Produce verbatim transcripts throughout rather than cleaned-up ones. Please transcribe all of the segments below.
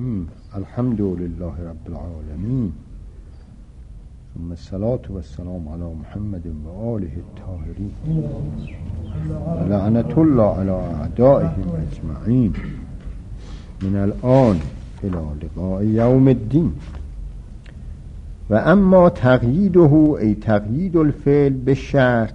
الرحیم. الحمد لله رب العالمین، ثم الصلاة والسلام علی محمد و آله الطاهرین و لعنت الله علی اعدائهم اجمعین من الان الی لقاء یوم الدین. و اما تقییده ای تقیید الفعل به شرط.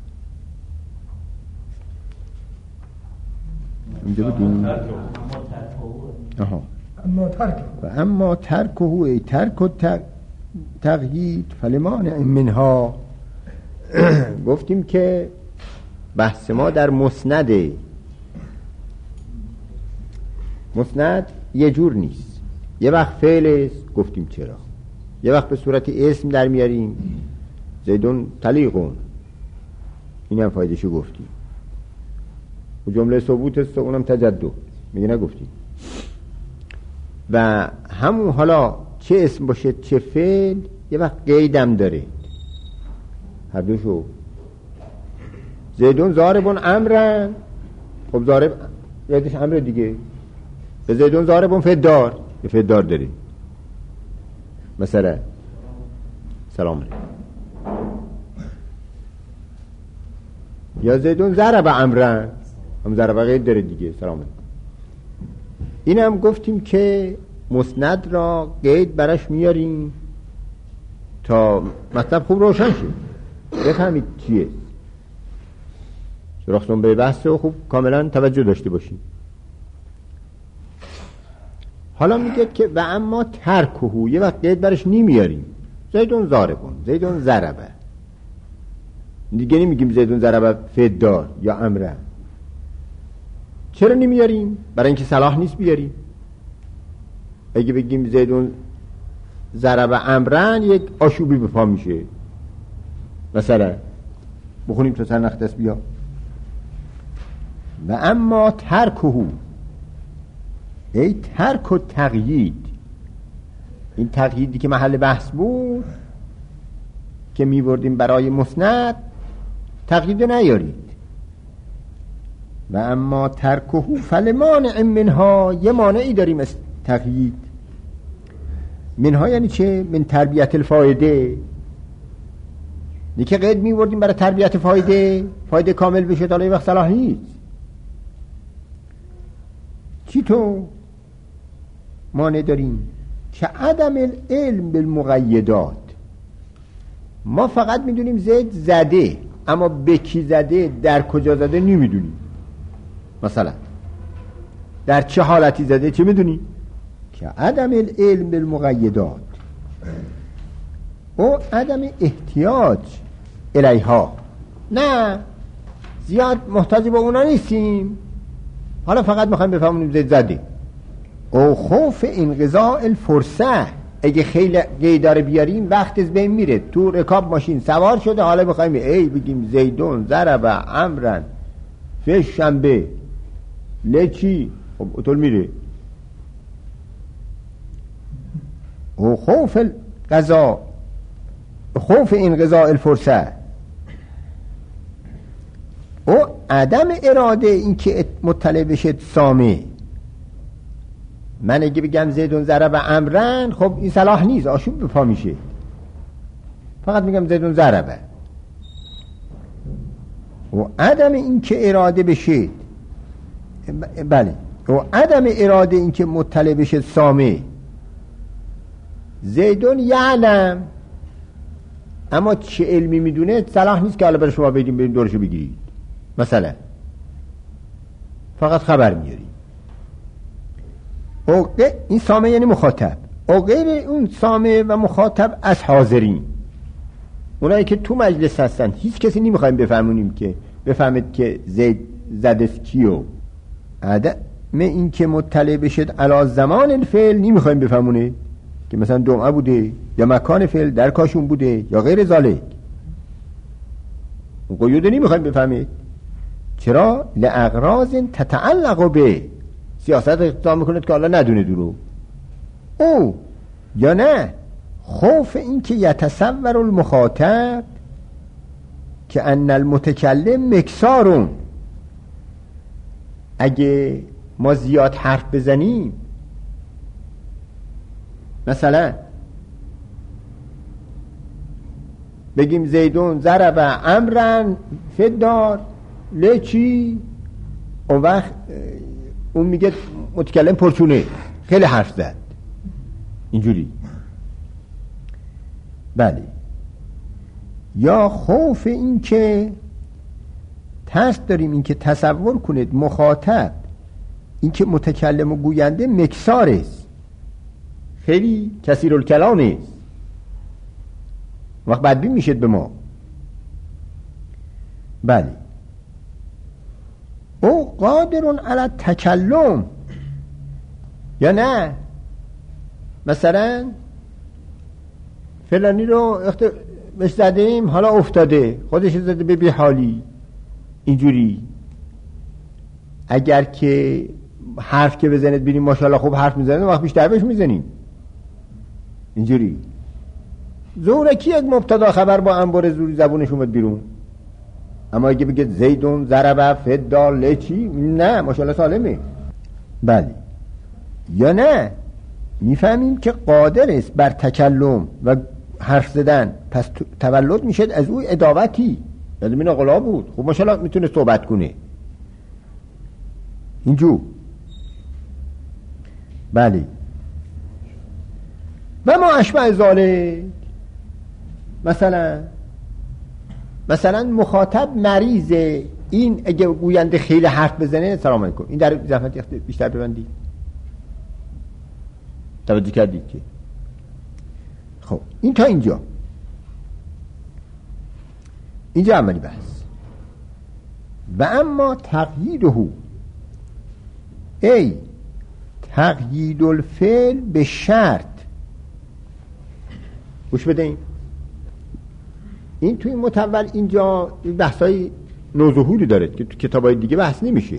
اینجا بودیم. آها. و اما ترکه ای ترک و تقیید فلمانع منها. گفتیم که بحث ما در مسنده. مسند یه جور نیست، یه وقت فعل است، گفتیم چرا، یه وقت به صورت اسم در میاریم، زیدون طلیقون، این هم فایدهشو گفتیم. و جمله ثبوت است و اونم تجدد، میگه نگفتیم. و همون حالا چه اسم باشه چه فعل یه وقت قیدم داره، هر دوشو. زیدون ضاربون امرن، خب ضارب یادش امر دیگه. به زیدون ضاربون فدار، یه فدار داره، مثلا سلام علیکم. یا زیدون ضرب امرن، هم ضرب قید داره دیگه، سلام علیکم. این هم گفتیم که مسند را قید براش میاریم تا مطلب خوب روشن شه، بفهمید چیه. سراختون به بحث و خوب کاملا توجه داشته باشیم. حالا میگه که و اما ترکهو، یه وقت قید براش نمیاریم. زیدون ضاربون، زیدون ضربه، دیگه نمیگیم زیدون ضربه فدار یا امره. چرا نمیاریم؟ برای اینکه صلاح نیست بیاریم. اگه بگیم زیدون ضربه امرن یک آشوبی به پا میشه. مثلا بخونیم تا سر نخدست بیا. و اما ترکهو ای ترک و تقیید. این تقییدی که محل بحث بود که میبردیم برای مسند، تقیید نیارید. و اما ترکهو فلمانع منها، یه مانعی داریم از تقیید. منها یعنی چه؟ من تربیت الفایده. نیکه قید میبردیم برای تربیت فایده، فایده کامل بشه، تا یه وقت صلاح نیست. چی تو مانع داریم؟ که عدم العلم بالمقیدات. ما فقط میدونیم زید زده، اما به کی زده، در کجا زده نمیدونیم. مثلا در چه حالتی زده چه میدونی؟ که عدم العلم بالمقیدات او عدم احتیاج الیها. نه زیاد محتاج به اونا نیستیم، حالا فقط میخوایم بفهمونیم زید زده. او خوف انقضاء الفرصه، اگه خیلی قیدار بیاریم وقت از بین میره. تو رکاب ماشین سوار شده، حالا بخوایم ای بگیم زیدون ضرب امرن فی شنبه لچی، خب اطول میره. او خوف القضاء، خوف انقضاء الفرصه، او عدم اراده این که مطلع بشه سامه. من اگه بگم زیدون ضرب امرن، خب این صلاح نیست، آشوب به پا میشه. فقط میگم زیدون ضربه. و عدم این که اراده بشه، بله، و عدم اراده این که مطلع بشه سامه. زیدون یعلم، اما چه علمی میدونه صلاح نیست که حالا برای شما بگیم بریم دورشو بگیرید. مثلا فقط خبر میاریم. این سامه یعنی مخاطب. او غیر اون سامه و مخاطب از حاضرین، اونایی که تو مجلس هستن، هیچ کسی نمیخوایم بفهمونیم که بفهمید که زید زدست کیو. عدم این که مطلع بشد علا زمان الفعل نمیخوایم بفهمونه که مثلا جمعه بوده یا مکان فعل در کاشون بوده یا غیر ذالک. اون قیوده نمیخوایم بفهمید. چرا؟ لاغراض تتعلق به، سیاست اقتضا میکنه که الله ندونه دورو. او یا نه خوف این که یتصور المخاطب که ان المتکلم مکسارون، اگه ما زیاد حرف بزنیم مثلا بگیم زیدون ضرب امرن فدار لچی، اون وقت اون میگه متکلم پرچونه خیلی حرف زد اینجوری. بله. یا خوف این که ترس داریم این که تصور کنید مخاطب این که متکلم و گوینده مکسار است، خیلی کثیر الکلام است، وقت بدبین میشد به ما. بله. او قادرون علی تکلم، یا نه مثلا فلانی رو اخت... بهش زدیم حالا افتاده خودش زده به بی حالی اینجوری. اگر که حرف که بزنید بینیم ماشاءالله خوب حرف میزنید وقت بیشتر بهش میزنیم اینجوری. زورکی یک مبتدا خبر با انبار زوری زبونش اومد بیرون. اما اگه بگه زیدون ضرب فدار لچی، نه ماشاءالله سالمه. بله. یا نه میفهمیم که قادر است بر تکلم و حرف زدن، پس تولد میشه از او اداوتی. یادم این آقلا بود خب ماشاءالله میتونه صحبت کنه اینجور. بله. و ما اشبه ذالک، مثلا مثلا مخاطب مریض، این اگه گوینده خیلی حرف بزنه سلام علیکم، این در زحمت بیشتر ببندید. توجه کردید که خب این تا اینجا اینجا عملی بحث. و اما تقییده، ای تقیید الفعل به شرط. گوش بدین، این توی متول اینجا بحثای نوظهوری داره که تو کتابای دیگه بحث نمیشه.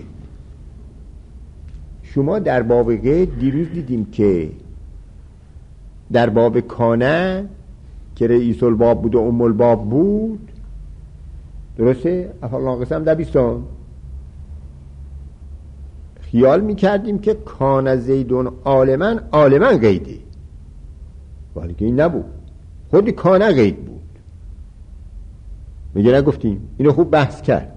شما در باب قید دیروز دیدیم که در باب کانه که رئیس الباب بود و ام الباب بود، درسته؟ افعال ناقصه هم در بیستان خیال میکردیم که کان زیدون عالمن، عالمن قیده، ولی که این نبود، خودی کانه قید بود. میگه نگفتیم؟ اینو خوب بحث کرد.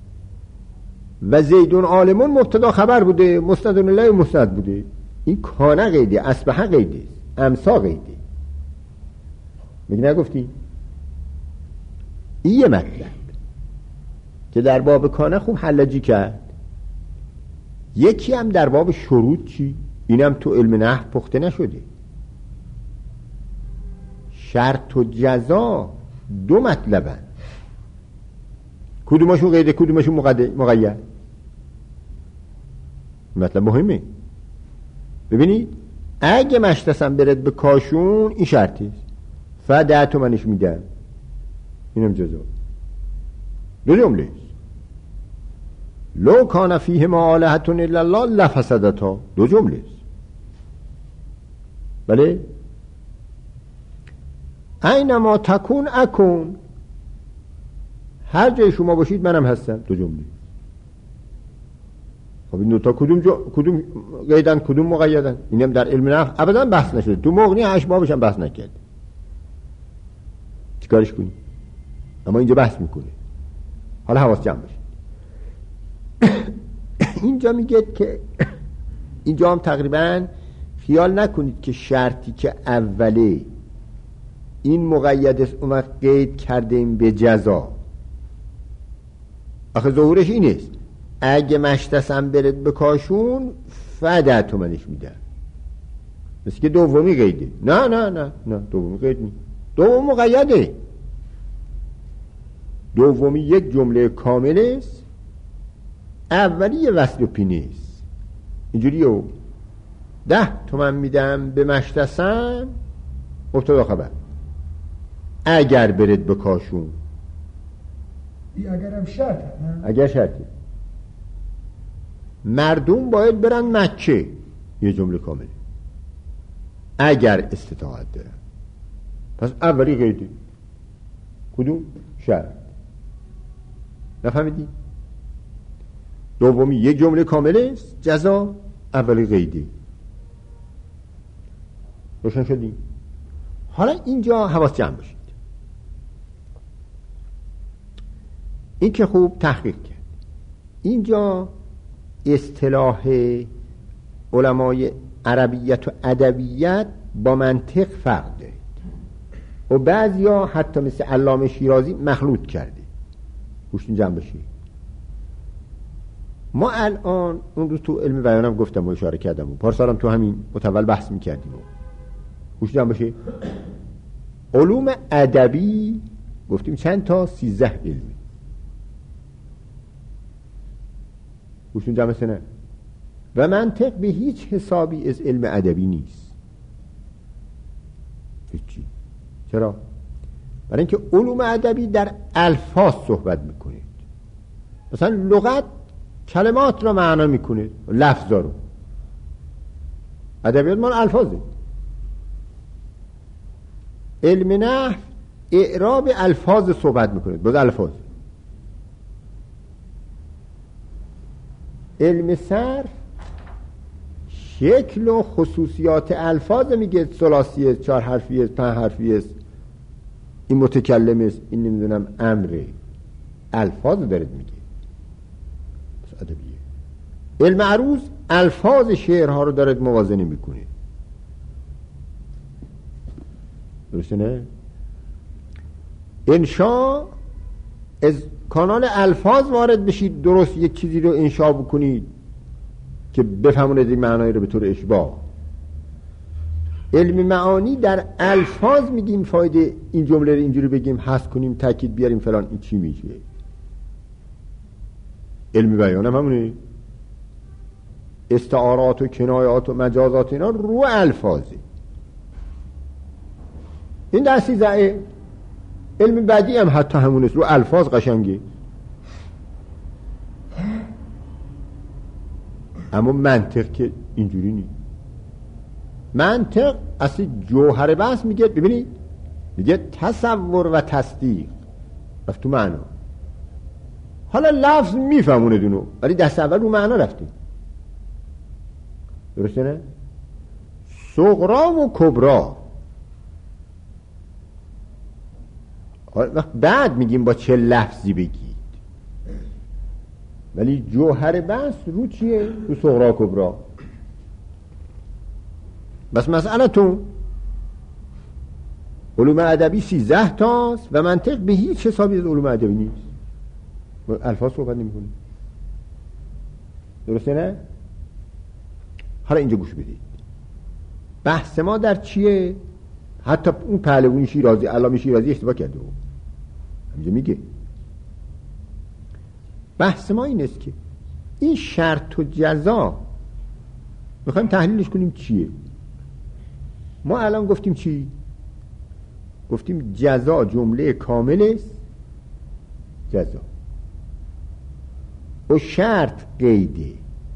و زیدون عالمون مبتدا خبر بوده، مسندون الیه مسند بوده. این کانه قیده، اصبح قیده، امسا قیده. میگه نگفتیم؟ این یه مطلب که در باب کانه خوب حلاجی کرد. یکی هم در باب شروط چی؟ اینم تو علم نحو پخته نشده. شرط و جزا دو مطلبن، کدومشون قیده کدومشون مقید. مطلب مهمه. ببینید اگه مشتسم برد به کاشون این شرطیست، فده تومنش میدن، اینم جزا. دو جمله است. لو کان فیه ما آلهة الا الله لفسدتا، دو جمله است. بله. اینما تکون اکون، هر جای شما باشید منم هستم، دو جمله. خب این دوتا کدوم جو... کدوم قیدن کدوم مقیدن؟ اینم در علم نحو ابدا بحث نشده، تو مغنی اشباهش هم بحث نکرد. چیکارش کنی؟ اما اینجا بحث میکنه. حالا حواس جمع بشه. اینجا میگه که اینجا هم تقریبا خیال نکنید که شرطی که اوله این مقید است اون وقت قید کردیم به جزا. آخه ظهورش این است اگه مشتسم برد به کاشون فده تومنش میدن، مثل که دومی قیده. نه نه نه نه دومی قید نی، دوم مقیده. دومی یک جمله کامل است، اولی یه وصل و پینه است. اینجوریه ده تومن میدم به مشتسم مبتدا خبر اگر برد به کاشون. اگر هم شرط، اگر شرطی مردم باید برن مکه، یه جمله کامله، اگر استطاعت دارن. پس اولی قیده کدوم؟ شرط. نفهمیدی؟ دومی یک جمله کامله است، جزا، اولی قیده. روشن شدیم؟ حالا اینجا حواس جمع باشید. این که خوب تحقیق کرد. اینجا اصطلاح علمای عربیت و ادبیت با منطق فرق داره و بعضیا حتی مثل علامه شیرازی مخلوط کرده. گوشتین جمع باشید. ما الان اون روز تو علم بیانم گفتم و اشاره کردم و پارسالم تو همین متول بحث میکردیم. گوشتین جمع باشید. علوم ادبی گفتیم چند تا؟ سیزده علمی. گوشتین جمع سنه. و منطق به هیچ حسابی از علم ادبی نیست. هیچی. چرا؟ برای اینکه علوم ادبی در الفاظ صحبت میکنید. مثلا لغت کلمات را معنا میکنه، لفظا رو. ادبیات مال الفاظه. علم نحو اعراب الفاظ صحبت میکنه، باز الفاظ. علم صرف شکل و خصوصیات الفاظ میگه، ثلاثی است، چهار حرفی است، پنج حرفی است، این متکلم است، این نمیدونم امره. الفاظ دارد میگه. بس ادبیه. علم عروض الفاظ شعرها رو دارد موازنه میکنه. درسته نه؟ انشا از کانال الفاظ وارد بشید، درست یک چیزی رو انشا بکنید که بفهمونید این معنایی رو به طور اشباع. علم معانی در الفاظ میگیم فایده این جمله رو اینجوری بگیم، حذف کنیم، تاکید بیاریم فلان، این چی میشه؟ علم بیان هم همونه. استعارات و کنایات و مجازات اینا رو الفاظه. این در سیزده. علم بعدی هم حتی همونه، رو الفاظ قشنگه. اما منطق که اینجوری نیست. منطق اصلی جوهر بحث میگه، ببینید میگه تصور و تصدیق رفت تو معنا. حالا لفظ میفهمونه دونو، ولی دست اول رو معنا رفتیم. درسته نه؟ صغرا و کبرا بعد میگیم با چه لفظی بگید، ولی جوهر بحث رو چیه؟ رو صغرا و کبرا. بس مسئله تو علوم ادبی سیزده تاست و منطق به هیچ حسابی از علوم ادبی نیست. الفاظ صحبت نمی کنیم. درسته نه؟ حالا اینجا گوش بدید. بحث ما در چیه؟ حتی اون پهلوانی شیرازی، علامه شیرازی اشتباه کرده. اینجا میگه بحث ما این است که این شرط و جزا میخوایم تحلیلش کنیم چیه. ما الان گفتیم چی؟ گفتیم جزا جمله کامل است. جزا و شرط قیده.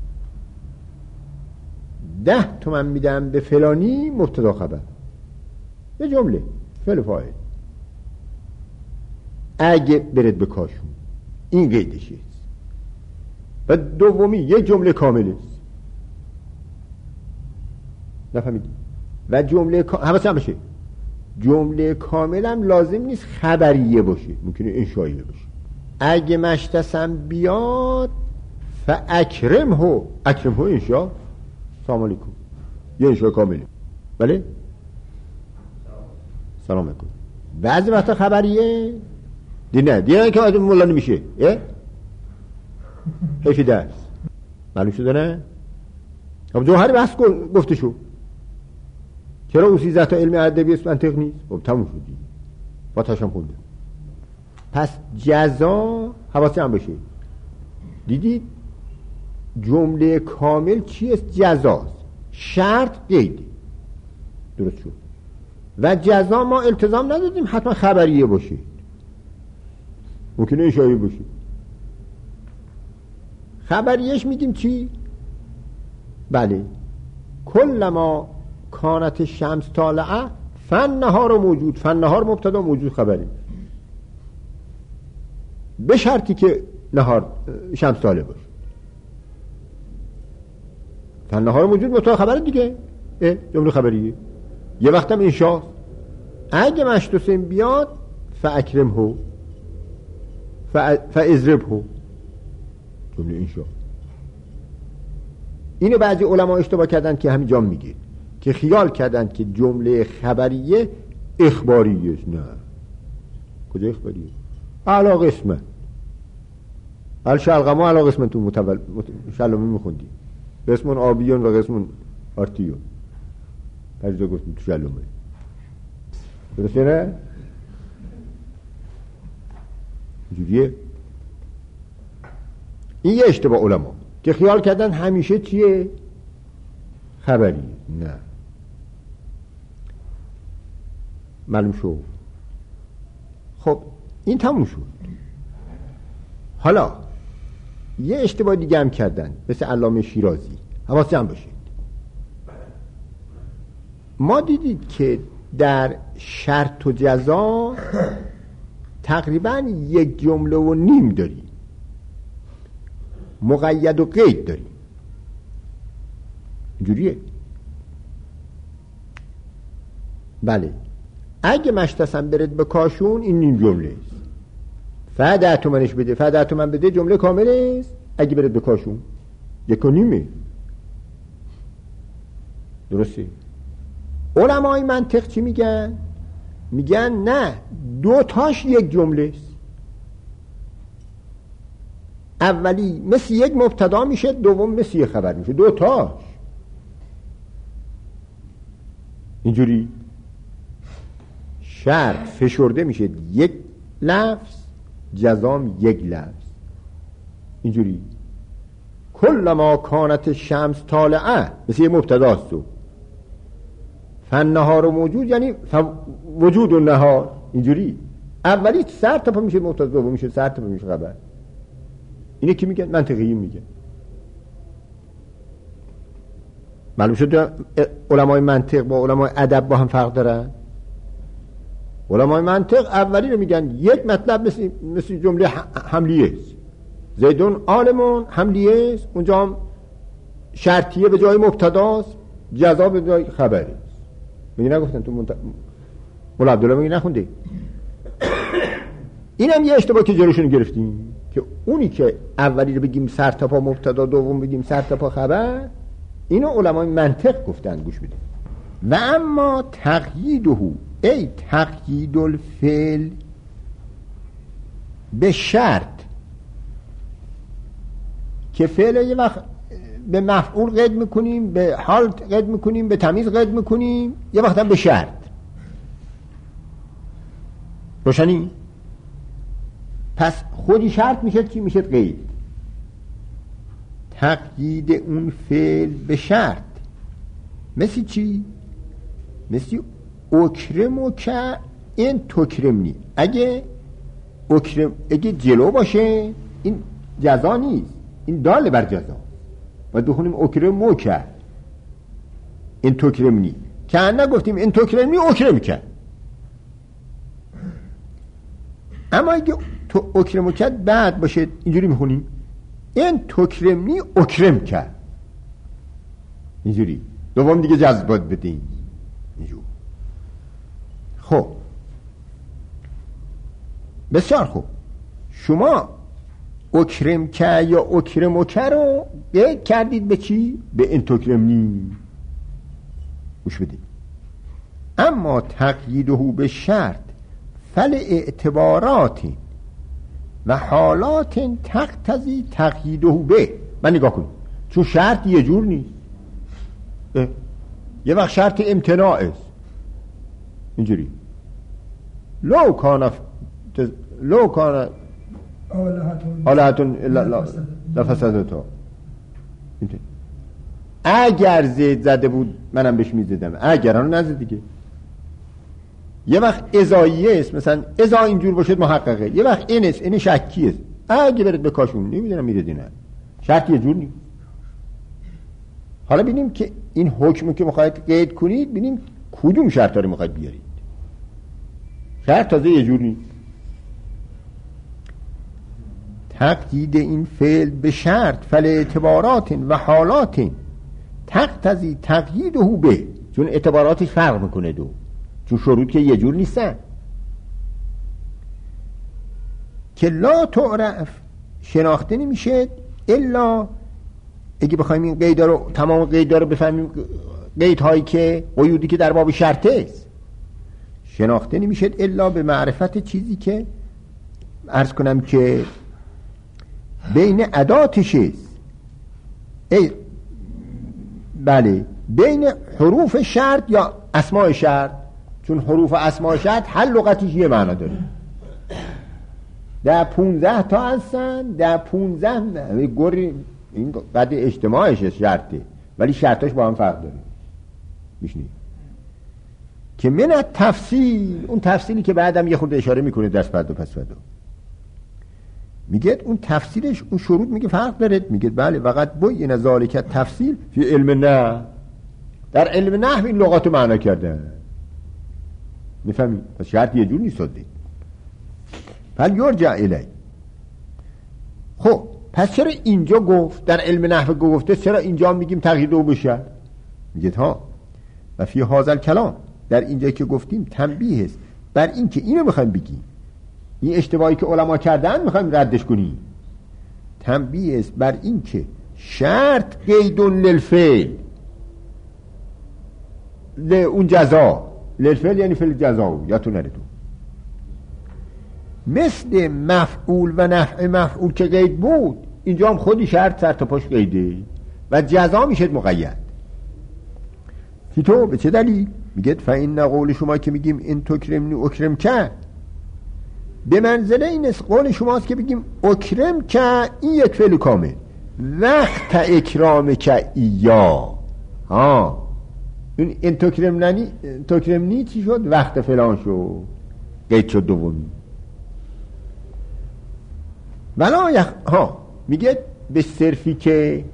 ده تومن میدم به فلانی، مبتدا خبر، یه جمله فعل فاعل. اگه برد به کاشون، این قیدشه. و دومی یه جمله کامل است. نفهمیدی؟ و جمله حواس هم بشه، جمله کامل هم لازم نیست خبریه باشه، ممکنه انشاییه باشه. اگه مشتسم بیاد فاکرم هو، اکرم هو انشا، سلام علیکم، یه انشا کامله. بله؟ سلام علیکم. بعضی وقتا خبریه دیگه نه، دیگه که آدم مولا نمیشه. اه؟ حیفی درس معلوم شده نه؟ خب جوهری بحث گفته شو. چرا اون سیزده تا علم ادبی است منطق نیست؟ خب تموم شد دیگه. با تاشم خونده. پس جزا حواسی هم بشه. دیدید جمله کامل چیست؟ جزاست. شرط قیدی. درست شد. و جزا ما التزام ندادیم حتما خبریه باشه، ممکنه اشاره باشه. خبریش میگیم چی؟ بله، کل ما کانت شمس طالعه فن نهار موجود. فن نهار مبتدا، موجود خبری، به شرطی که نهار شمس طالع باشه. فن نهار موجود مبتدا خبر دیگه، جمله خبریه. یه وقتم انشاست. اگه مشت حسین بیاد فاکرمهو فاضربهو، جمله انشا. اینو بعضی علما اشتباه کردن که همینجا میگه که خیال کردن که جمله خبریه اخباریه. نه، کجا اخباریه؟ علا قسمه الشلغما علا قسمه. تو متول شلومی میخوندی قسمون آبیون و قسمون آرتیون، پریزا گفتیم تو شلومه. درسته نه؟ اینجوریه. این یه اشتباه علما که خیال کردن همیشه چیه؟ خبری. نه، معلوم شد. خب این تموم شد. حالا یه اشتباه دیگه هم کردن مثل علامه شیرازی. حواس جمع باشید. ما دیدید که در شرط و جزا تقریبا یک جمله و نیم داریم، مقید و قید داریم. اینجوریه. بله، اگه مشتسم برد به کاشون این نیم جمله است. فده تومنش بده، فده تومن بده، جمله کامل است. اگه برد به کاشون یک و نیمه. درسته؟ علمای منطق چی میگن؟ میگن نه، دو تاش یک جمله است. اولی مثل یک مبتدا میشه، دوم مثل یک خبر میشه. دو تاش اینجوری شرط فشرده میشه یک لفظ، جزام یک لفظ. اینجوری کل ما کانت شمس طالعه مثل یک مبتداست. تو فنهار و موجود یعنی وجود و نهار. اینجوری اولی سر تا پا میشه مبتدا، دوم میشه سر تا پا میشه خبر. اینه کی میگن؟ منطقی میگن. معلوم شد علمای منطق با علمای ادب با هم فرق دارن. علمای منطق اولی رو میگن یک مطلب مثل مثل جمله حملیه است. زیدون عالمون حملیه است، اونجا هم شرطیه به جای مبتداست، جزا به جای خبره. میگه نگفتن تو منت... مولا عبدالله میگه نخونده. اینم یه اشتباه که جلوشون گرفتیم که اونی که اولی رو بگیم سر تا پا مبتدا، دوم بگیم سر تا پا خبر. اینو علمای منطق گفتن، گوش بده. و اما تقییده ای تقیید الفعل به شرط، که فعل یه وقت به مفعول قید میکنیم، به حال قید میکنیم، به تمیز قید میکنیم، یه وقت هم به شرط. روشنی؟ پس خودی شرط میشه چی؟ میشه قید. تقیید اون فعل به شرط مثل چی؟ مثل اکرمو که این تکرمنی. اگه اکرم اگه جلو باشه این جزا نیست، این داله بر جزا. باید بخونیم اکرمو که این تکرمنی. که نگفتیم این تکرمنی اکرم که. اما اگه تو اکرمو که بعد باشه اینجوری میخونیم این تکرمنی اکرم که. اینجوری دوم دیگه جذب باید بدین اینجور. خب بسیار خوب. شما اکرم که یا اکرم که رو قید کردید به چی؟ به این تکرمنی. گوش بدید. اما تقییده به شرط فل اعتبارات و حالات تقتضی تقییده به. من نگاه کنید، چون شرط یه جور نیست. یه وقت شرط امتناع است، اینجوری لو کان لو کان آلهتون لفسدتا. اگر زید زده بود منم بهش میزدم، اگر هنو نزد دیگه. یه وقت ازاییه است، مثلا ازا اینجور باشد محققه. یه وقت این است، این شکی است. اگه برد به کاشون نمیدونم میردی نه، شرط یه جور نیست. حالا بینیم که این حکمی که میخواید قید کنید، بینیم کدوم شرط رو میخواید بیارید. شرط تازه یه جور نیست. تقیید این فعل به شرط فل اعتبارات و حالات تقتضی تقییده به. چون اعتباراتش فرق میکنه دو، چون شروط که یه جور نیستن. که لا تعرف شناخته نمیشه الا، اگه بخوایم این قیدا رو تمام قیدا رو بفهمیم، قیدهایی که قیودی که در باب شرطه است، شناخته نمیشه الا به معرفت چیزی که عرض کنم که بین اداتش است. ای بله، بین حروف شرط یا اسماء شرط، چون حروف و اسماء شرط هر لغتیش یه معنا داره. در پونزده تا هستن، در پونزده گوری این قد اجتماعش شرطه، ولی شرطاش با هم فرق داره. میشنید که من تفصیل، اون تفصیلی که بعدم یه خورده اشاره میکنه دست بعد و پس بعد، میگه اون تفصیلش اون شروط میگه فرق داره. میگه بله وقت بوی این ذالک تفصیل فی علم نه، در علم نحو این لغات معنا کرده. میفهمی؟ پس شرط یه جور نیست دید فل یرجع الی. خب پس چرا اینجا گفت در علم نحو گفته، چرا اینجا میگیم تغییر دو بشه؟ میگه ها و فی هذا کلام، در اینجا که گفتیم تنبیه است بر این که اینو میخوایم بگیم، این اشتباهی که علما کردن میخوایم ردش کنیم. تنبیه است بر این که شرط قید للفعل، اون جزا للفعل یعنی فعل جزا، یا تو نره تو مثل مفعول و نفع مفعول که قید بود، اینجا هم خودی شرط سر تا پاش قیده و جزا میشه مقید. تو به چه دلیل؟ میگه فإن قول شما که میگیم این تکرمنی اکرم که، به منزله این است قول شماست که بگیم اکرم که این یک فعل کامل، وقت اکرام که ایا. ها این این تکرمنی تکرمنی چی شد؟ وقت فلان شد، قید شد دومی. ولا یخ... ها میگه به صرفی که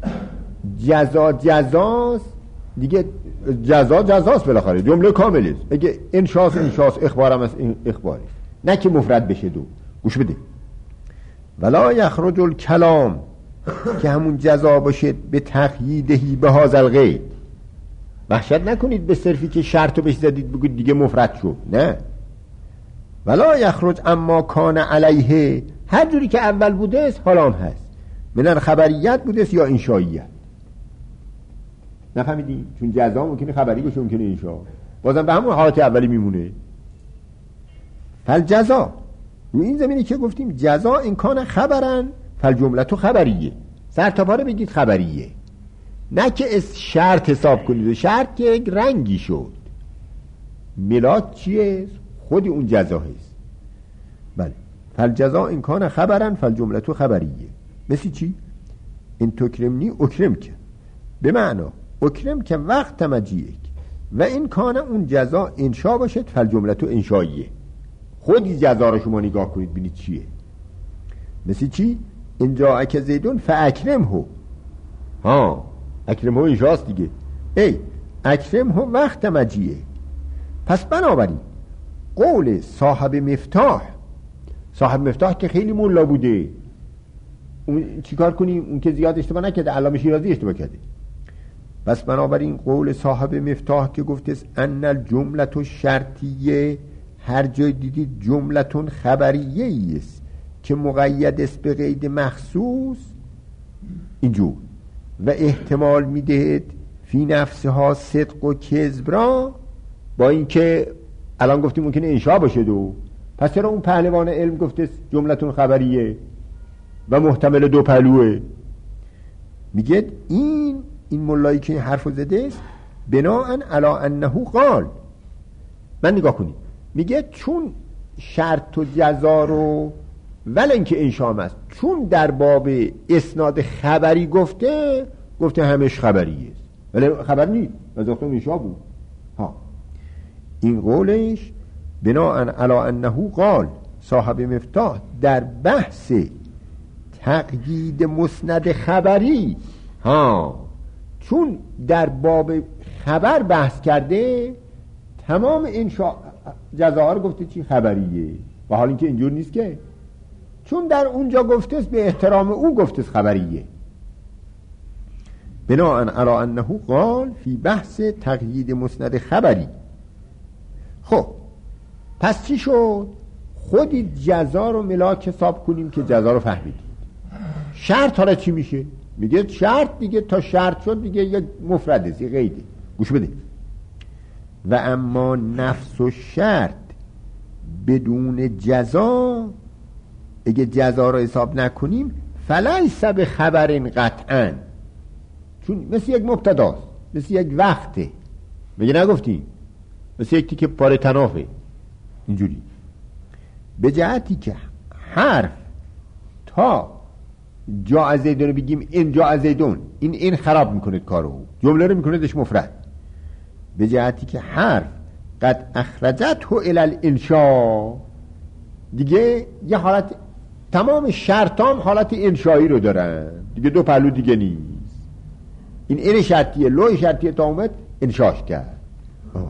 جزا جزاست دیگه، جزا جزاست بالاخره، جمله کامل است. اگه انشاس انشاس، اخبارم است اخباری، نه که مفرد بشه دو. گوش بده، ولا یخرج الکلام که همون جزا باشه به تقییدهی به هذا القید. وحشت نکنید به صرفی که شرطو بهش زدید بگید دیگه مفرد شد، نه. ولا یخرج اما کان علیه، هر جوری که اول بوده است حالا هم هست، من خبریت بوده است یا انشائیت. نفهمیدی؟ چون جزا ممکنه خبری باشه ممکنه انشا، بازم به همون حالت اولی میمونه. فل جزا رو این زمینی که گفتیم جزا این کان خبرن فل جملتو خبریه، سر تا پاره بگید خبریه، نه که از شرط حساب کنید. شرط که یک رنگی شد، ملاک چیه؟ خودی اون جزا هست. بله فل جزا این کان خبرن فل جملتو خبریه. مثل چی؟ این تکرمنی اکرم که، به معنا اکرم که وقت مجیک و این کان اون جزا انشا باشد فل جملتو انشاییه. خودی جزا رو شما نگاه کنید بینید چیه. مثل چی؟ اینجا اک زیدون فاکرم هو، ها اکرم هو انشاست دیگه. ای اکرم هو وقت مجیه. پس بنابراین قول صاحب مفتاح، صاحب مفتاح که خیلی مولا بوده، اون چیکار کنیم؟ اون که زیاد اشتباه نکرده، علامه شیرازی اشتباه کرده. پس بنابراین قول صاحب مفتاح که گفته است ان الجملة شرطیه، هر جای دیدید جملتون خبریه است که مقید است به قید مخصوص، اینجور و احتمال میدهد فی نفسها صدق و کذب را، با اینکه الان گفتیم ممکنه انشا باشه دو، پس چرا اون پهلوان علم گفته جملتون خبریه و محتمل دو پهلوه؟ میگه این این ملایی که حرفو زده است بناءً علی انه قال. من نگاه کنید، میگه چون شرط و جزا رو ولی اینکه انشام است، چون در باب اسناد خبری گفته گفته همش خبریه است، ولی خبر نیست، از وقت انشا بود. ها این قولش بناءً علی انه قال صاحب مفتاح در بحث تقیید مسند خبری، ها چون در باب خبر بحث کرده تمام این شا... جزاها رو گفته چی خبریه، و حال اینکه اینجور نیست که، چون در اونجا گفته است به احترام او گفته است خبریه. بناء علی انه قال فی بحث تقیید مسند خبری. خب پس چی شد؟ خودی جزا رو ملاک حساب کنیم که جزا رو فهمیدید. شرط حالا چی میشه؟ میگه شرط دیگه تا شرط شد دیگه یک مفرده، یک قیده. گوش بده. و اما نفس و شرط بدون جزا، اگه جزا رو حساب نکنیم فلیس به خبر قطعا، چون مثل یک مبتداست، مثل یک وقته. میگه نگفتیم مثل یک تیکه پاره تنافه اینجوری، به جهتی که حرف تا جاء زیدون بگیم این جاء زیدون، این این خراب میکنه کارو، جمله رو میکنه دش مفرد. به جهتی که حرف قد اخرجته الی الانشاء، دیگه یه حالت، تمام شرطام حالت انشایی رو دارن دیگه، دو پهلو دیگه نیست. این این شرطیه، لوی شرطیه تا اومد انشاش کرد. آه.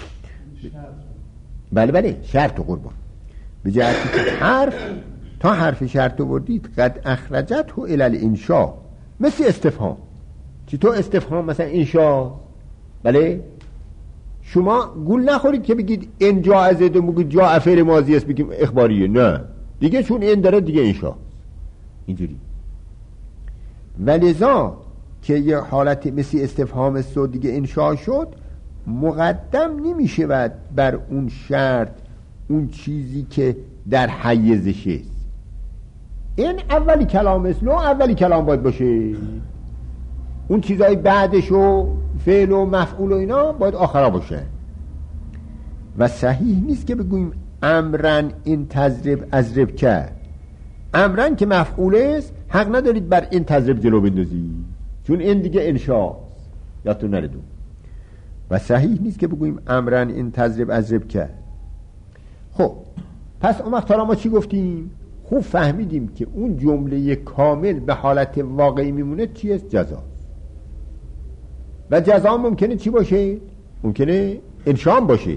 بله بله شرط و قربان. به جهتی که حرف تا حرف شرط وردید قد اخرجته الی الانشاء، مثل استفهام. چی تو استفهام مثلا انشاء؟ بله شما گول نخورید که بگید این جا زیدون، بگید جا فعل ماضی است بگیم اخباریه، نه دیگه چون این داره دیگه انشاء اینجوری. ولذا که یه حالت مثل استفهام است و دیگه انشاء شد، مقدم نمیشه بعد بر اون شرط اون چیزی که در حیزش است. این اولی کلام است، لو اولی کلام باید باشه، اون چیزای بعدش و فعل و مفعول و اینا باید آخرا باشه. و صحیح نیست که بگوییم امرن این تضرب ازرب کرد. امرن که مفعول است، حق ندارید بر این تضرب جلو بندازید، چون این دیگه انشاء یادتون نره. و صحیح نیست که بگوییم امرن این تضرب ازرب کرد. خب پس اون وقت ما چی گفتیم؟ خوب فهمیدیم که اون جمله کامل به حالت واقعی میمونه چی است؟ جزا. و جزا ممکنه چی باشه؟ ممکنه انشام باشه.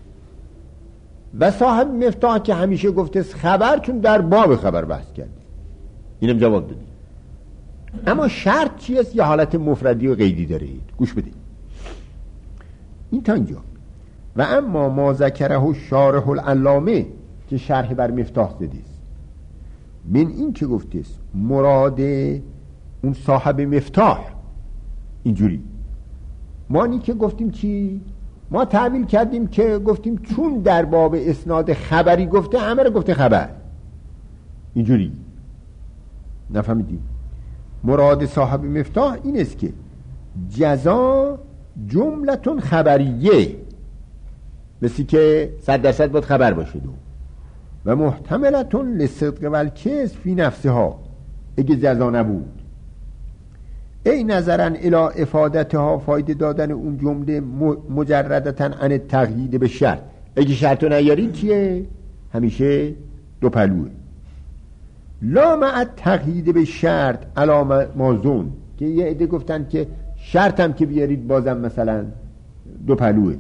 و صاحب مفتاح که همیشه گفته خبر، چون در باب خبر بحث کرد، اینم جواب دادی. اما شرط چی است؟ یه حالت مفردی و قیدی داره. گوش بدید این تا اینجا. و اما ما ذکره شارح العلامه که شرح بر مفتاح زدیست، من این که گفتیست مراد اون صاحب مفتاح اینجوری. ما نی که گفتیم چی؟ ما تعبیل کردیم که گفتیم چون در باب اسناد خبری گفته، همه رو گفته خبر اینجوری. نفهمیدیم؟ مراد صاحب مفتاح این است که جزا جملتون خبریه، مثل که صد درصد باید خبر باشه، دو و محتملتون لصدق و الکذب فی نفسها، اگه جزا نبود. ای نظرن الی افادتها، فایده دادن اون جمله مجردتا عن تقیید به شرط. اگه شرطو نیارید چیه؟ همیشه دو پلوه. لا مع تقیید به شرط علی مازون، که یه عده گفتن که شرطم که بیارید بازم مثلا دو پلوه.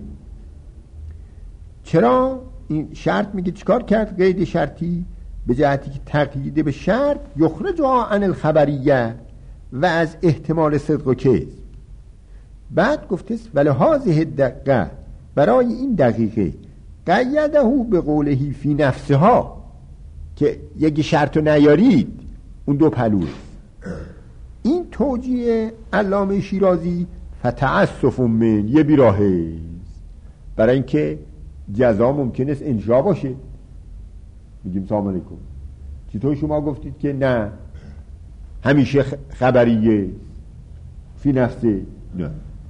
چرا؟ این شرط میگه چیکار کرد؟ قید شرطی به جهتی که تقیید به شرط یخرجها عن الخبریه و از احتمال صدق و کذب. بعد گفتست ولی هذه دقیقه، برای این دقیقه قیده به قوله فی نفسها، که یکی شرطو نیارید اون دو پلوه. این توجیه علامه شیرازی فتعسف من یه بیراهه، برای اینکه جزا ممکن است انشا باشه. میگیم سلام علیکم، چطور شما گفتید که نه همیشه خبریه فی نفسه؟ نه.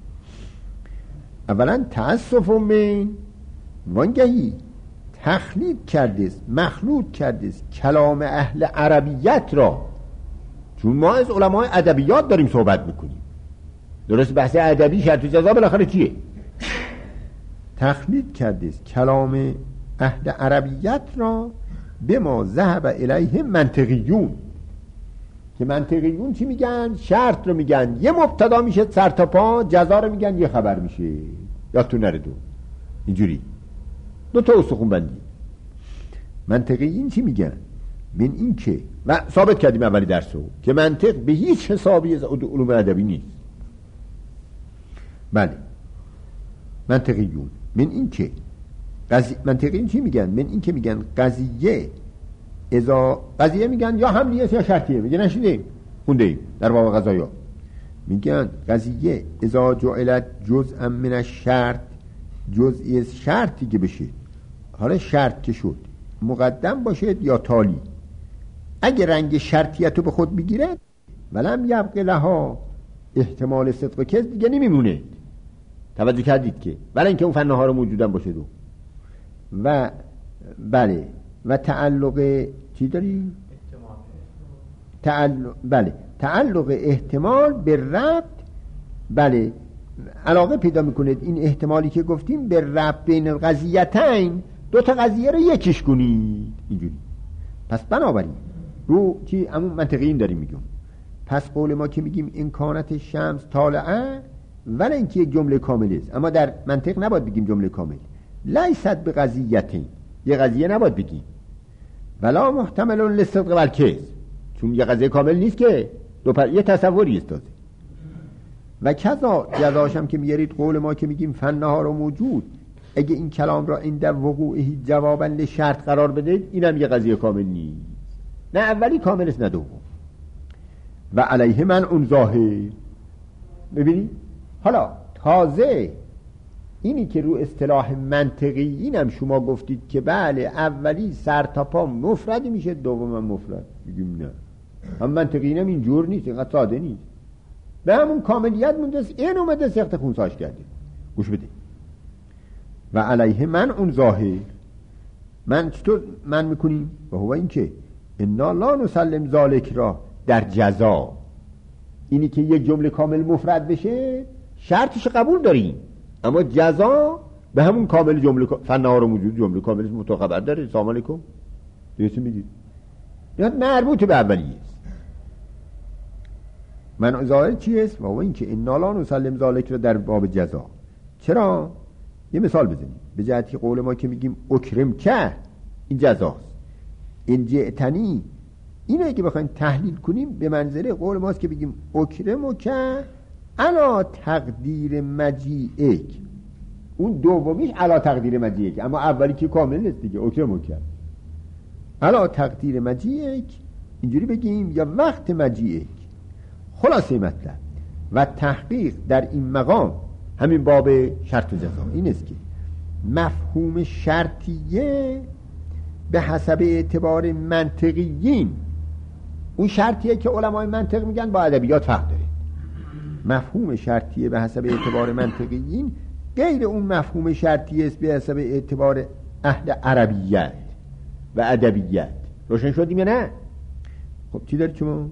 اولا تأسف من وانگهی تخلیط کردست، مخلوط کردست کلام اهل عربیت را، چون ما از علمای ادبیات داریم صحبت میکنیم، درست؟ بحث ادبی شرط و جزا بالاخره چیه؟ تخلیط کردست کلام اهل عربیت را به ما ذهب الیه منطقیون، که منطقیون چی میگن؟ شرط رو میگن یه مبتدا میشه سر تا پا، جزا رو میگن یه خبر میشه. یادتون نره دو اینجوری دو تا استخون بندی. منطقیین چی میگن؟ من این که، و ثابت کردیم اولی درسو که منطق به هیچ حسابی از علوم ادبی نیست، بله منطقیون. من این که قضیه منطقیون چی میگن؟ من این که میگن قضیه اذا قضیه میگن یا حملیه یا شرطیه. میگه نشیدیم خونده ایم در باب قضایا میگن قضیه اذا جعلت جزءا من الشرط، جزئی از شرطی که بشه، حالا شرط که شد مقدم باشد یا تالی، اگه رنگ شرطیت رو به خود بگیره ولم یبق لها احتمال صدق و کذب دیگه نمیمونه. توجه کردید که ولی اینکه اون فنها رو موجودن باشه دو و بله و تعلق چی داری؟ تعلق بله تعلق احتمال به ربط، بله علاقه پیدا میکنید این احتمالی که گفتیم به ربط بین القضیتین، دو تا قضیه رو یکیش کنید اینجوری. پس بنابراین رو چی همون منطقیین داریم میگم. پس قول ما که میگیم امکانات شمس طالعه ولی اینکه یک جمله کامل است، اما در منطق نباید بگیم جمله کامل. لیست به قضیتین، یه قضیه نباید بگیم ولا محتمل للصدق والکذب، چون یه قضیه کامل نیست که دو پر... یه تصوری است تازه. و کذا جزاشم که میارید قول ما که میگیم فنها رو موجود، اگه این کلام را عند وقوعه جوابا لشرط قرار بدید اینم یه قضیه کامل نیست، نه اولی کامل است نه دوم. و علیه من اون ظاهر. ببینید حالا تازه اینی که رو اصطلاح منطقی اینم شما گفتید که بله اولی سر تا پا مفردی میشه دوم مفرد، میگیم نه هم منطقی اینم اینجور نیست، اینقدر ساده نیست، به همون کاملیت مونده این اومده سخت خونساش کرده. گوش بده. و علیه من اون ظاهر، من چطور من میکنیم؟ و هو این که انا لا نسلم ذالک را در جزا، اینی که یک جمله کامل مفرد بشه شرطش قبول داریم، اما جزا به همون کامل جمله فنها رو موجود جمله کامل متخبر داره. سلام علیکم درست میدید یاد مربوط به اولیه است. من ظاهر چی است؟ و این که انا لا نسلم ذالک را در باب جزا. چرا؟ یه مثال بزنیم. به جهتی قول ما که میگیم اکرم که این جزاست، این جئتنی اینه که بخوایم تحلیل کنیم به منظره قول ماست که بگیم اکرم که علا تقدیر مجیئک، اون دومیش علا تقدیر مجیئک، اما اولی که کامل نیست دیگه. اکرم که علا تقدیر مجیئک اینجوری بگیم یا وقت مجیئک. خلاصه مطلب و تحقیق در این مقام همین باب شرط و جزا این است که مفهوم شرطیه به حسب اعتبار منطقیین، اون شرطیه که علمای منطق میگن با ادبیات فرق داره. مفهوم شرطیه به حسب اعتبار منطقیین غیر اون مفهوم شرطیه است به حسب اعتبار اهل عربیت و ادبیت. روشن شدیم یا نه؟ خب چی داری شما؟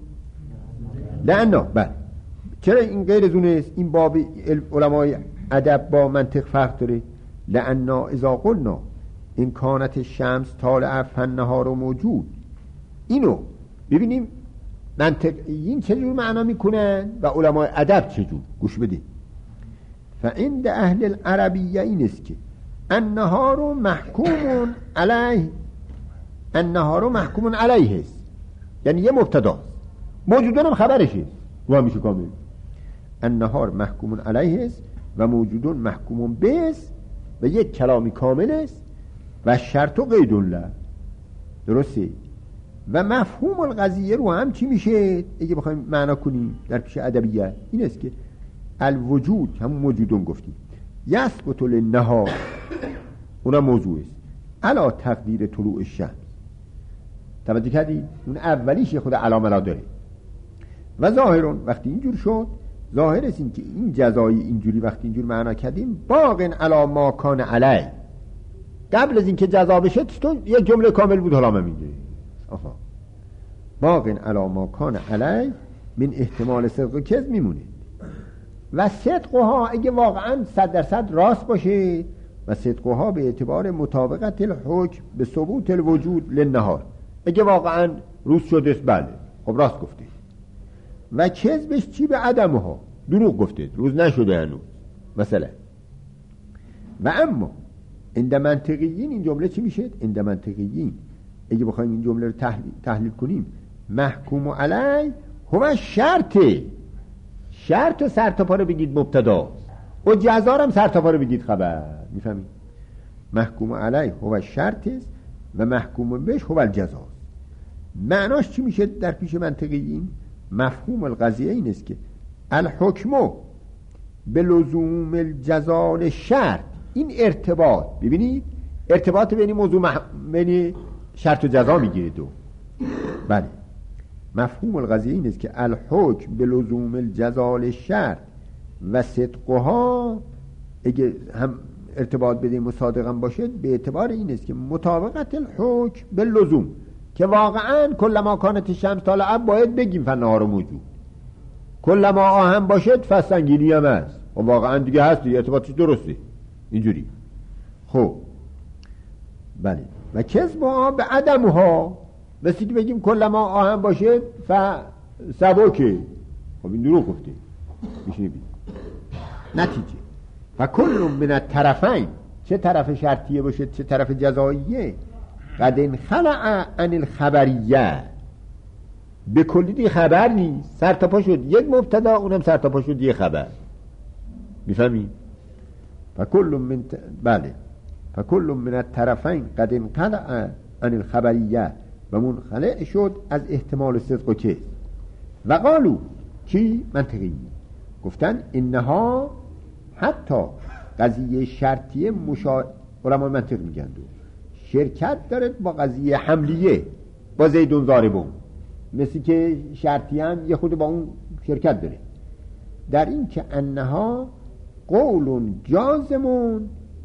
لعنه بله. چرا این غیر از اون است؟ این باب علمای ادب با منطق فرق داره. لعنه اذا قلنا این کانت شمس طالع فنها رو موجود، اینو ببینیم منطقیین چجور معنا میکنن و علمای ادب چجور. گوش بدید. فعند اهل العربیه این است که انها رو محکومون علیه، انها رو محکومون علیه است، یعنی یه مبتداست، موجودون هم خبرش است و همیشه کامل. النهار محکومون علیه است و موجودون محکومون به است و یک کلامی کامل است و شرط و قید له. درسته؟ و مفهوم القضیه رو هم چی میشه اگه بخوایم معنا کنیم در پیش ادبیات؟ این است که الوجود همون موجودون گفتیم یثبت للنهار، اونم موضوع است علا تقدیر طلوع الشمس. توجه کردی؟ اون اولیش خود علامه را داره. و ظاهرون وقتی اینجور شد ظاهر است این که این جزایی اینجوری وقتی اینجور معنا کردیم باقین علا ما کان علی، قبل از اینکه جزا بشه تو یک جمله کامل بود حالا میگه آها باقین علا ما کان علی من احتمال صدق و کذب میمونه. و صدقها اگه واقعا صد درصد راست باشه و صدقها به اعتبار مطابقت الحکم به ثبوت الوجود للنهار، اگه واقعا روز شده است بله خب راست گفته. و کذبش چی؟ به عدمها، دروغ گفته، روز نشده هنوز مثلا. و اما عند منطقیین این جمله چی میشه؟ عند منطقیین اگه بخوایم این جمله رو تحلیل, تحلیل کنیم محکوم علی هو شرطه، شرط و سر تا پا رو بگید مبتدا، و جزا هم سر تا پا رو بگید خبر. میفهمید؟ محکوم علیه هو شرط است و محکوم بهش هو الجزا. معناش چی میشه در پیش منطقیین؟ مفهوم القضیه این است که الحکم به لزوم الجزا شرط، این ارتباط، ببینید ارتباط بین موضوع مح... بین شرط و جزا میگیره دو. بله، مفهوم القضیه این است که الحکم به لزوم الجزا شرط و صدقها، اگه هم ارتباط بده مصادقا باشه، به اعتبار این است که مطابقت الحکم به لزوم، که واقعا کلما کانت الشمس طالعه باید بگیم فالنهار موجود، کلما آهن باشد فسنگینی هم هست و واقعا دیگه هست دیگه، ارتباطش درسته اینجوری. خب بله، و کذب ها به عدم ها، مثل که بگیم کلما آهن باشد فسبکه، خب این دروغ گفته میشه. بید نتیجه و کل من الطرفین، چه طرف شرطیه باشه چه طرف جزاییه، قد انخلع عن الخبریه، به کلی دی خبر نیست، سر تا پا شد یک مبتدا، اونم سر تا پا شد یک خبر. میفهمی؟ فکل من ت... بله فکل من الطرفین قد انخلع عن الخبریه، و منخلع شد از احتمال صدق و کذب. و قالو کی منطقی گفتن اینها حتی قضیه شرطیه مشا... علمای منطق میگن دو شرکت داره با قضیه حملیه، با زیدون ضاربون، مثل که شرطیه هم یه خود با اون شرکت داره در این که انها قول جازمون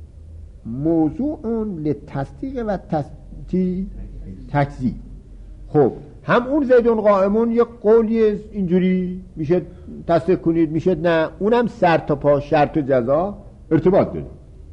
موضوع لتصدیق و تصدیق تکذیب. خب هم اون زیدون قائمون یه قولی اینجوری میشه تصدیق کنید، میشه نه، اونم سر تا پا شرط و جزا ارتباط داره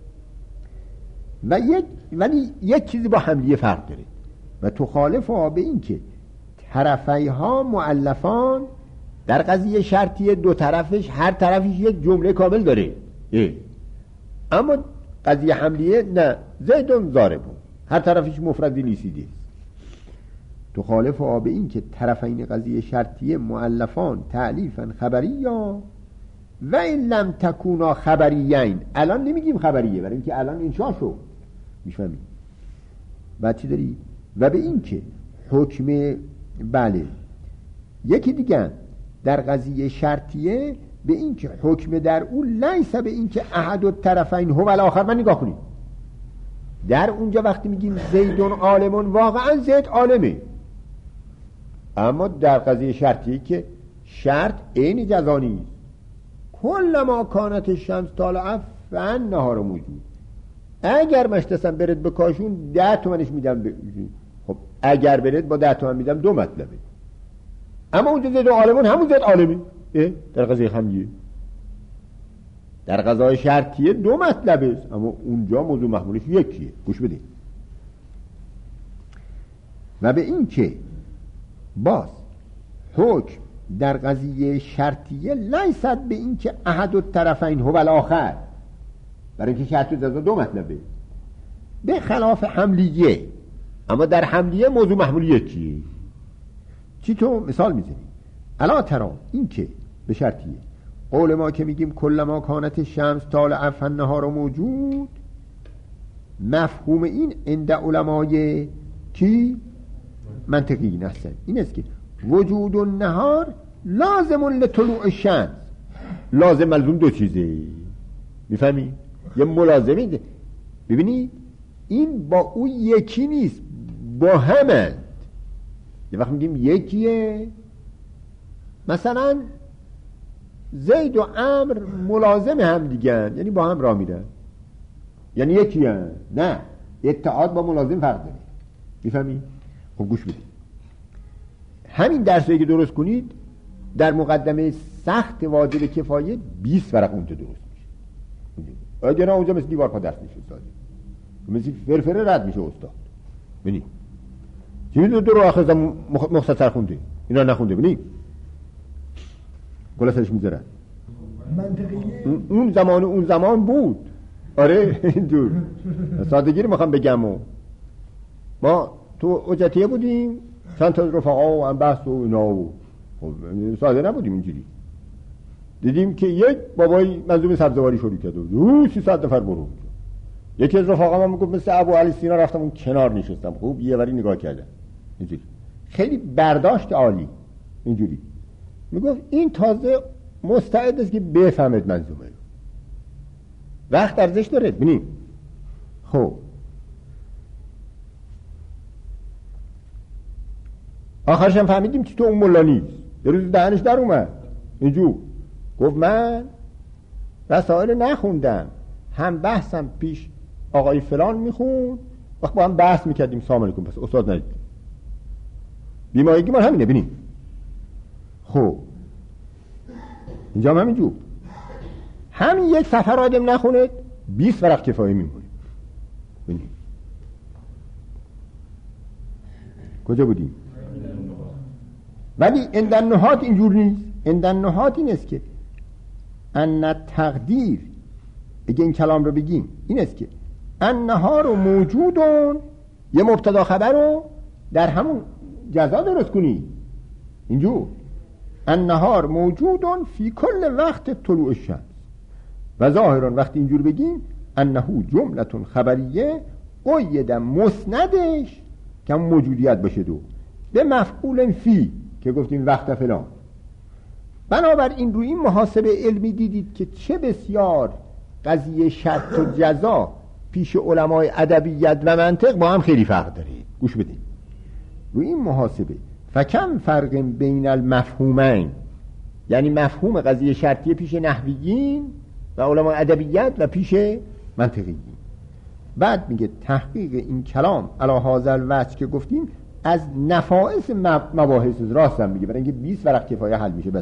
و یک، ولی یک چیزی با حملیه فرق داره و تخالف ها به این که طرفی ها مؤلفان در قضیه شرطیه، دو طرفش هر طرفش یک جمله کامل داره اه. اما قضیه حملیه نه، زیدون ضاربون هر طرفش مفردی نیسیده. تخالف ها به این که طرفین قضیه شرطیه مؤلفان تعلیفا خبریا و این لم تکونا خبریین، الان نمیگیم خبریه برای اینکه الان انشا شو، میفهمی؟ بعد چی داری؟ و به این که حکم، بله یکی دیگه در قضیه شرطیه به این که حکم در اون لیس به این که احد الطرفین هو الاخر. من نگاه کنید در اونجا وقتی میگیم زیدون عالمون، واقعا زید عالمه، اما در قضیه شرطیه که شرط عین جزا نیست، کلما کانت الشمس طالعه فالنهار موجود، اگر مشتسم برد بکاشون ده تومنش میدم ب... خب اگر برد با ده تومن میدم، دو مطلبه. اما اونجا زید عالمون همون زید عالمی در قضیه حملیه، در قضای شرطیه دو مطلبه، اما اونجا موضوع محمولش یکیه. گوش بدید. و به این که باز حکم در قضیه شرطیه لیست به این که احد الطرفین هو الاخر، برای اینکه شرط و جزا دو مطلبه، به خلاف حملیه. اما در حملیه موضوع محمول یکیه. چی تو مثال میزنی؟ الا ترى این که به شرطیه قول ما که میگیم کلما کانت الشمس طالعه فالنهار موجود، مفهوم این عند علمای کی منطقی هستن این است که وجود النهار لازم لطلوع الشمس. لازم ملزوم دو چیزه، میفهمی؟ یه ملازمی. ببینید این با او یکی نیست، با همند. یه وقت میگیم یکیه، مثلا زید و عمر ملازم هم دیگن، یعنی با هم راه میرن، یعنی یکی هم. نه، اتحاد با ملازم فرق داره، میفهمی؟ خب گوش بدید، همین درسی که درست کنید در مقدمه سخت واجب کفایه بیست ورق اونجا درست میشه. اگر نه اونجا مثل دیوار پا درس میشه، ساده مثل فرفره رد میشه استاد. ببینید چیزی دو رو آخر مختصر خونده، اینا نخونده. ببینید گلاسش میذارن اون زمان اون زمان بود. آره اینجور سادگی رو میخوام بگم. و ما تو اجتیه بودیم، چند تا رفقا و هم بحث و اینا و ساده نبودیم اینجوری. دیدیم که یک بابای منظومه سبزواری شروع کرد و سیصد نفر برو. یکی از رفاقا من میگفت مثل ابو علی سینا رفتم اون کنار نشستم، خوب یه وری نگاه کردم اینجوری، خیلی برداشت عالی اینجوری میگفت این تازه مستعد است که بفهمد منظومه رو، وقت ارزش داره. ببینیم خب آخرش هم فهمیدیم که تو اون مولا نیست. یه روز دهنش در اومد اینجور گفت من رسائل نخوندم، هم بحثم پیش آقای فلان میخوند، وقت با هم بحث میکردیم سلام علیکم، پس استاد ندید. بیمایگی ما همینه. ببینیم خب اینجا هم همینجور، همین یک سفر آدم نخونه بیست ورق کفایه میمونه. ببینیم کجا بودیم؟ ولی اندن نهات اینجور نیست. اندن نهات این است که ان تقدیر، اگه این کلام رو بگیم این است که انها رو موجودون، یه مبتدا خبر رو در همون جزا درست کنی اینجور، النهار موجودون فی کل وقت طلوع الشمس، و ظاهران وقتی اینجور بگیم انهو جملتون خبریه قید مسندش که موجودیت باشه دو به مفعول فی که گفتیم وقت فلان. بنابراین روی این محاسبه علمی دیدید که چه بسیار قضیه شرط و جزا پیش علمای ادبیات و منطق با هم خیلی فرق داره. گوش بدید روی این محاسبه فکم فرق بین المفهومین، یعنی مفهوم قضیه شرطیه پیش نحویین و علمای ادبیات و پیش منطقیین. بعد میگه تحقیق این کلام علی هذا الوجه که گفتیم از نفائس مباحث راست هم میگه، برای اینکه بیست ورق کفایه حل میشه.